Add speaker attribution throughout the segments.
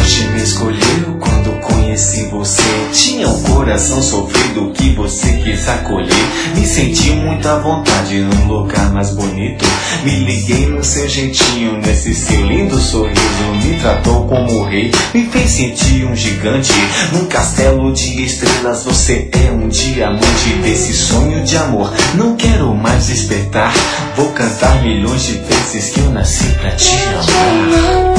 Speaker 1: sorte me escolheu quando conheci você. Tinha um coração sofrido que você quis acolher. Me senti muito à vontade num lugar mais bonito. Me liguei no seu jeitinho, nesse seu lindo sorriso. Me tratou como rei, me fez sentir um gigante. Num castelo de estrelas você é um diamante. Desse sonho de amor não quero mais despertar. Vou cantar milhões de vezes que eu nasci pra te amar.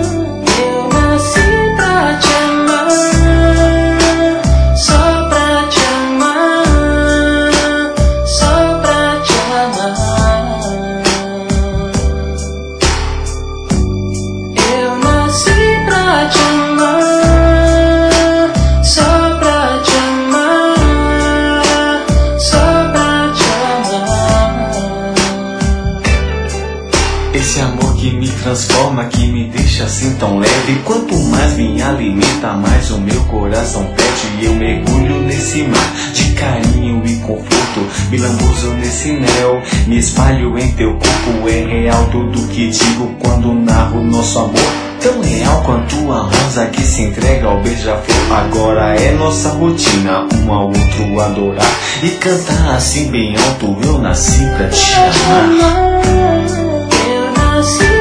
Speaker 1: Esse amor que me transforma, que me deixa assim tão leve. Quanto mais me alimenta, mais o meu coração pede. E eu mergulho nesse mar de carinho e conforto. Me lambuzo nesse mel, me espalho em teu corpo. É real tudo que digo quando narro nosso amor. Tão real quanto a rosa que se entrega ao beija-flor. Agora é nossa rotina, um ao outro adorar e cantar assim bem alto. Eu nasci pra te amar.
Speaker 2: See